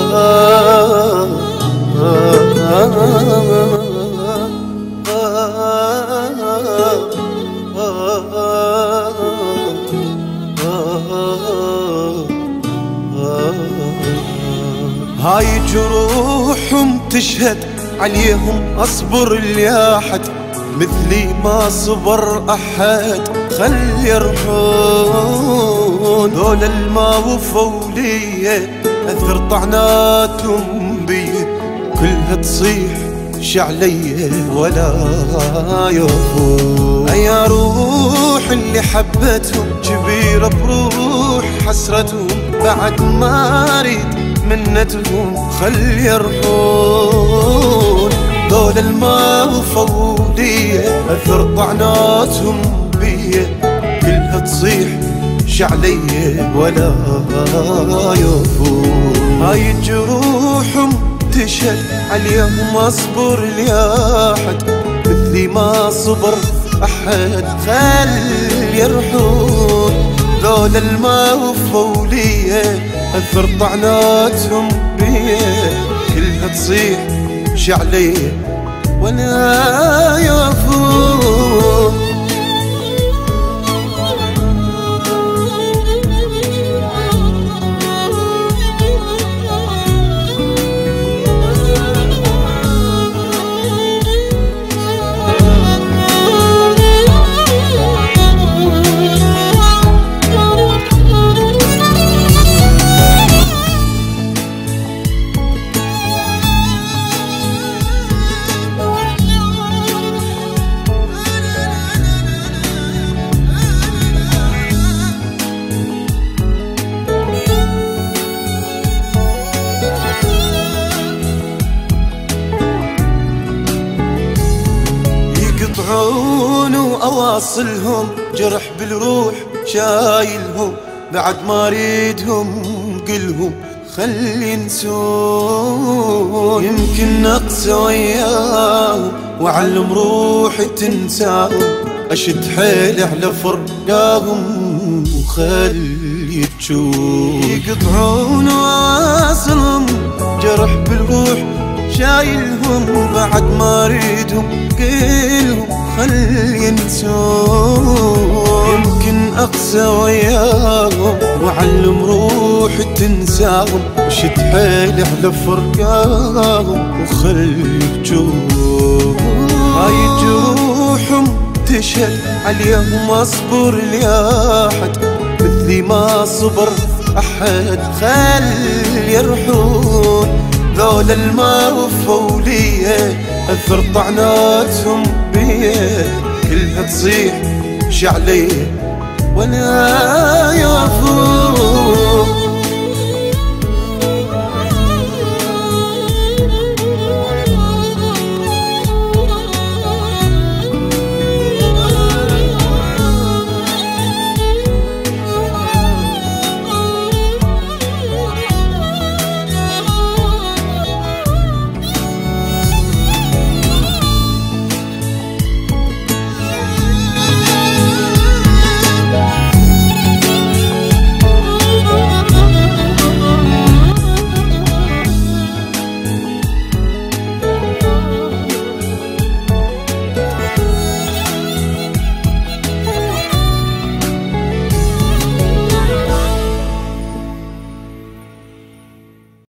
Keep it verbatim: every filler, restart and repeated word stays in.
هاي جروحهم تشهد عليهم أصبر الياحد مثلي ما صبر أحد خل يرحون ذول الما وفوا لي أثر طعناتهم بي كلها تصيح شعلي ولا يوفون. يا روح اللي حبتهم كبيرة بروح حسرتهم بعد ما أريد منتهم خل يرحون ذول الما وفوا لي أثر طعناتهم بي كلها تصيح شعلي ولا يوفون. هاي جروحهم تشهد عليهم أصبر لأحد مثلي ما صبر أحد خل يرحون ذول الما وفوا لي أثر طعناتهم بي كلها تصيح شعلي ولا يوفون. يقطعون وأواصلهم جرح بالروح شايلهم بعد ما أريدهم قلهم خل ينسون. يمكن نقص وياهم وأعلم روحي تنساهم أشد حيلي على فرقاهم وخلي تشوف. يقطعون وأواصلهم جرح بالروح شايلهم بعد ما أريدهم قلهم خل ينسون. يمكن أقسى وياهم وأعلم روحي تنساهم وشد حيلي على فرقاهم وخلي تشوف. هاي جروحهم تشهد عليهم أصبر لأحد مثلي ما صبر أحد خل يرحون ذول الما وفوا لي أثر طعناتهم بي كلها تصيح شعلي ولا يوفون.